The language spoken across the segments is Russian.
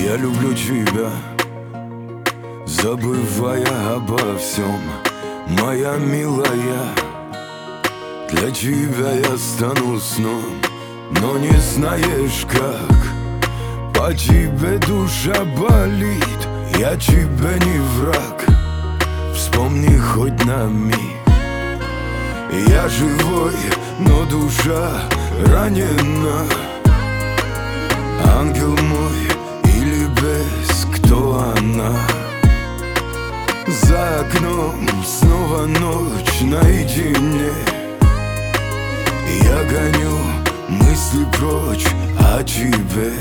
Я люблю тебя, забывая обо всем, моя милая. Для тебя я стану сном, но не знаешь как. По тебе душа болит, я тебе не враг. Вспомни хоть на миг. Я живой, но душа ранена. Ангел мой или бес, кто она? За окном снова ночь наедине. Я гоню мысли прочь о тебе.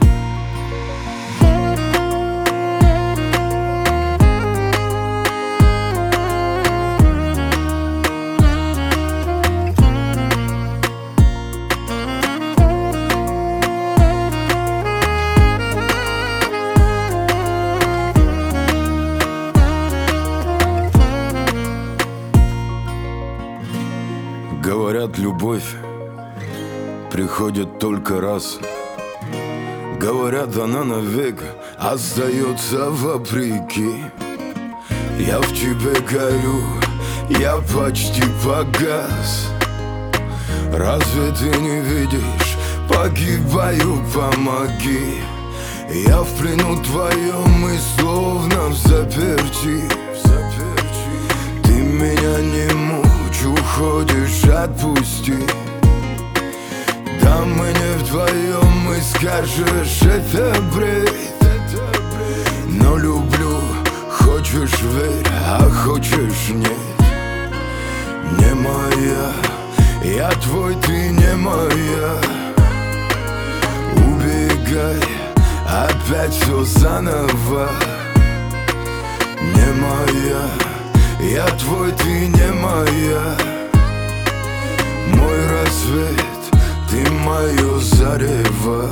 Говорят, любовь приходит только раз. Говорят, она навек остается вопреки. Я в тебе горю, я почти погас. Разве ты не видишь? Погибаю, помоги. Я в плену твоем и словно в заперти. Ты меня не мучь, уходишь, отпусти. Да мы не вдвоем, и скажешь, это бред. Но люблю, хочешь верь, а хочешь нет. Не моя, я твой, ты не моя. Убегай, опять все заново. Не моя, я твой, ты не моя. Мой рассвет, ты мое зарево.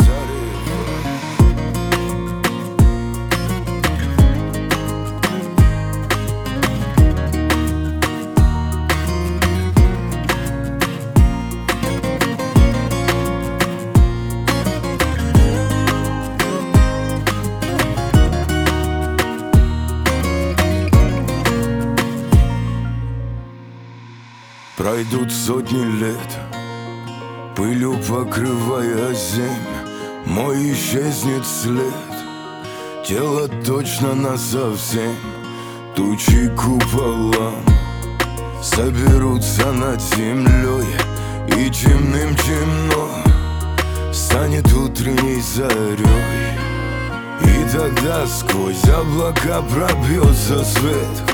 Пройдут сотни лет, пылью покрывая землю, мой исчезнет след. Тело точно насовсем, тучи куполом соберутся над землей, и темным темно станет утренней зарей. И тогда сквозь облака пробьется свет,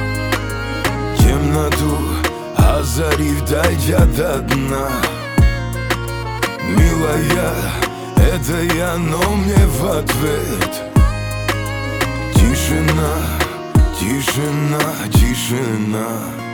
темноту озарив, дойдя до дна. Милая, это я, но мне в ответ тишина, тишина, тишина.